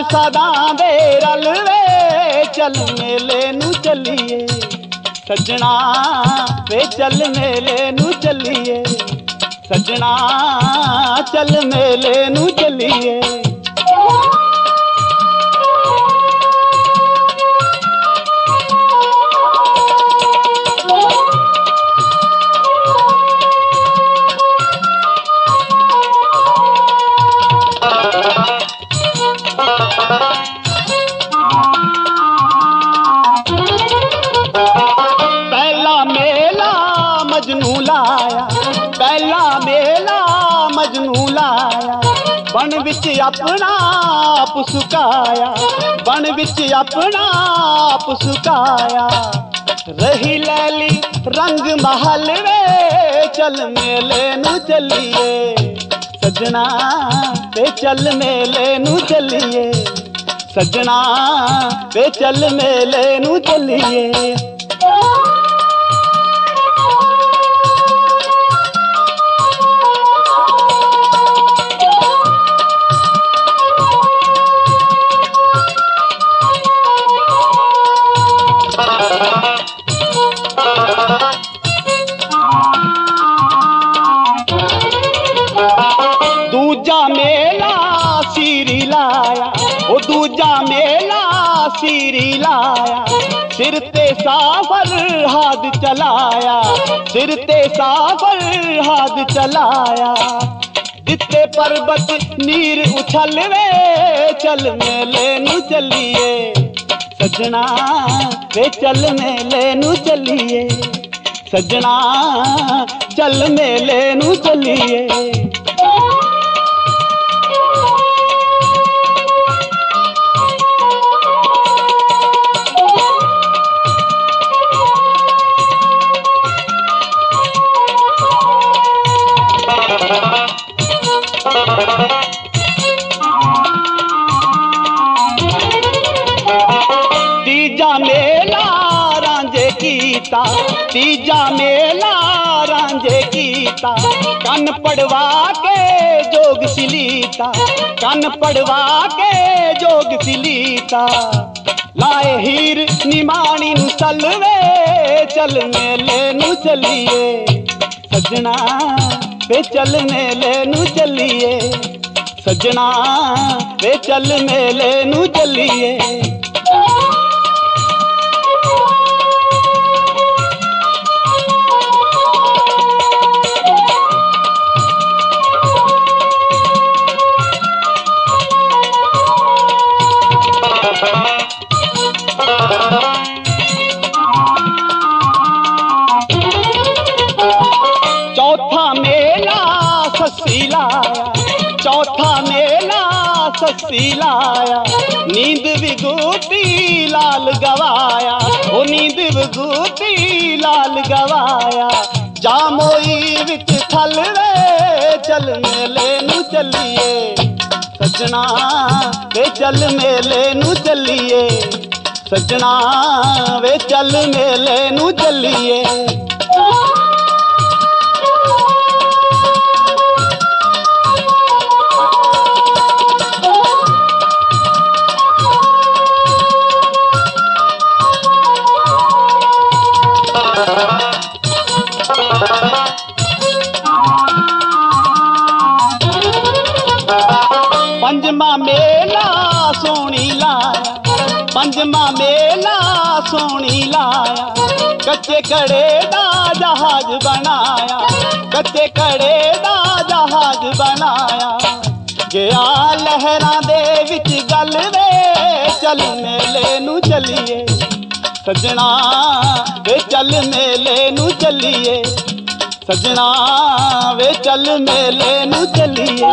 सादां दे रल वे चल मेले नू चलिए सजना वे चल मेले नू चलिए सजना चल मेले नू चलिए। पहला मेला मजनू लाया पहला मेला मजनू लाया बन विच अपना आप सुकाया बन विच अपना आप सुकाया रही लैली रंग महल वे चल मेले नू चलिए सजना वे चल मेले नू चलिए सजना वे चल मेले नू चलिए। दूजा मेला सीरी लाया ओ दूजा मेला सीरी लाया सिर ते सावर हाथ चलाया सिर ते सावर हाथ चलाया दिते पर्वत नीर उछल वे चल मेले नू चलिए सजना वे चल मेले नू चलिए सजना चल मेले नू चलिए। तीजा मेला रांझे कीता तीजा मेला रांझे कीता कन पड़वा के जोग सिलीता कन पड़वा के जोग सिलीता लाए हीर निमाणी नू सलवे चल मेले नू चलिए सजना वे चल मेले नू चलिए सजना वे चल मेले नू चलिए। चौथा मेला सस्सी लाया चौथा मेला सस्सी लाया नींद विगूती लाल गवाया ओ नींद विगूती लाल गवाया जामोई विच थल वे चल मेले नू चलिए सजना वे चल मेले नू चलिए सजना वे चल मेले नू चलिए। पंजमा मेला सोनी लाया पंजमा मेला सोनी लाया कच्चे कड़े दा जहाज बनाया कच्चे कड़े दा जहाज बनाया गया लहरां दे विच गल वे चल मेले नू चलिए सजना वे चल मेले नू चलिए सजना वे चल मेले नू चलिए।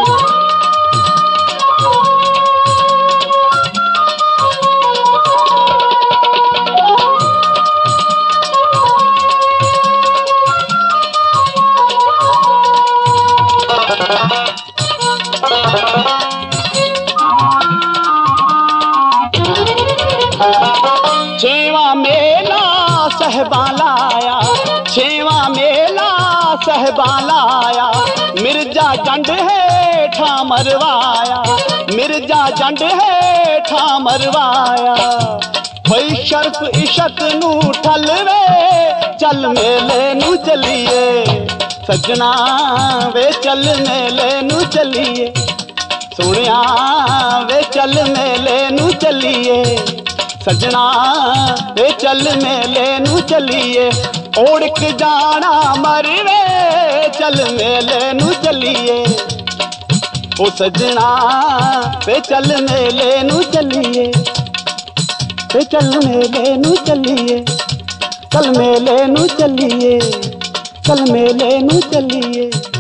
छेवा मेला सहबा लाया छेवा मेला सहबा लाया मिर्जा जंड है ठा मरवाया मिर्जा जा जंड है ठा मरवाया कोई शर्फ इशक नू ठलवे चल मेले नू चलिए सजना वे चल मेले नू चलिए सुनिया वे चल मेले नू चलिए सजना वे चल मेले नू चलिए ओढ़ के जाना मरवे चल मेले नू चलिए ओ सजना वे चल मेले नू चलिए वे चल मेले नू चलिए चल मेले नू चलिए चल मेले नू चलिए।